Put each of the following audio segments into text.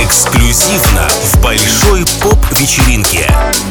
Эксклюзивно в большой поп-вечеринке.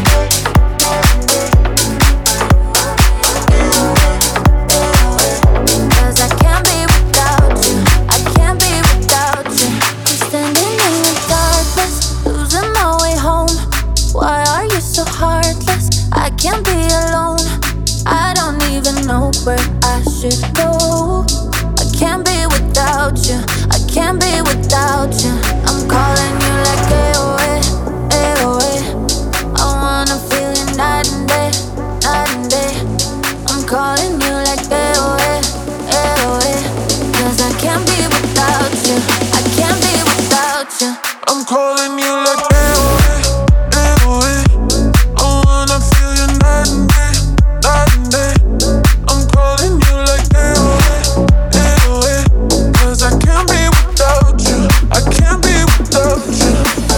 Where I should go. I can't be without you. I can't be without you. I'm calling you like AOA, AOA. I wanna feel you night and day, night and day. I'm calling you like AOA, AOA. 'Cause I can't be without you. I can't be without you. I'm calling you like AOA, AOA. I wanna feel you night and day, night and day. I'm calling you like AOA, AOA. 'Cause I can't be without you. I can't be without you.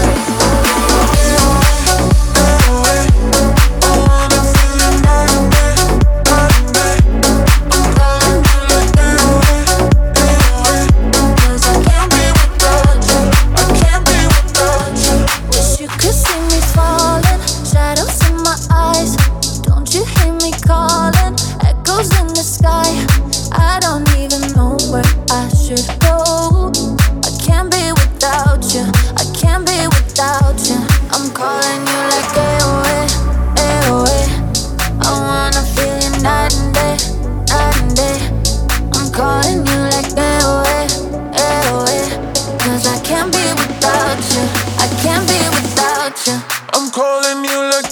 AOA, AOA. I wanna feel you night and day, night and day. I'm calling you like AOA, AOA. 'Cause I can't be without you. I can't be without you. Wish you could see me falling, shadows in my eyes. Don't you hear me calling? Echoes in the sky. I don't even know where I should go. I can't be without you. I can't be without you. I'm calling you like AOA, AOA. I wanna feel you night and day, night and day. I'm calling you like AOA, AOA. 'Cause I can't be without you. I can't be without you. I'm calling you like